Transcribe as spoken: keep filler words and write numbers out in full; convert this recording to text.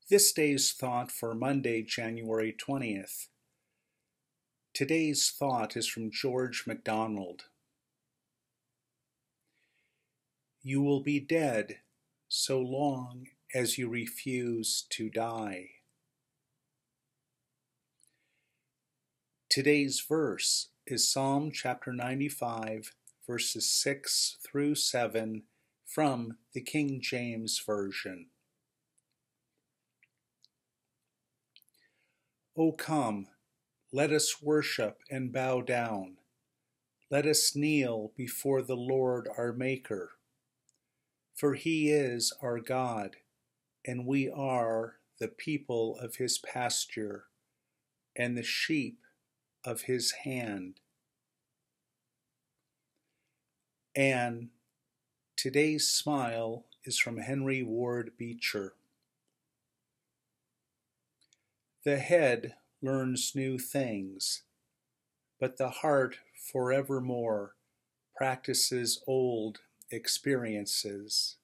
This day's thought for Monday, January twentieth. Today's thought is from George MacDonald. You will be dead so long as you refuse to die. Today's verse is Psalm chapter ninety-five, verses six through seven from the King James Version. O come, let us worship and bow down. Let us kneel before the Lord our Maker. For he is our God, and we are the people of his pasture, and the sheep of his hand. And today's smile is from Henry Ward Beecher. The head learns new things, but the heart forevermore practices old experiences.